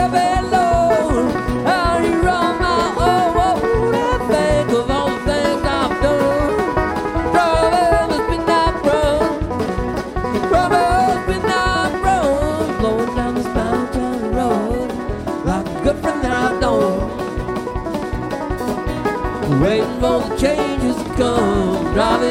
heavy load. How you run my own and think of all the things I've done. Driving this midnight road, driving this midnight road, blowing down this mountain road like a good friend that I've known. Waiting for the changes to come, driving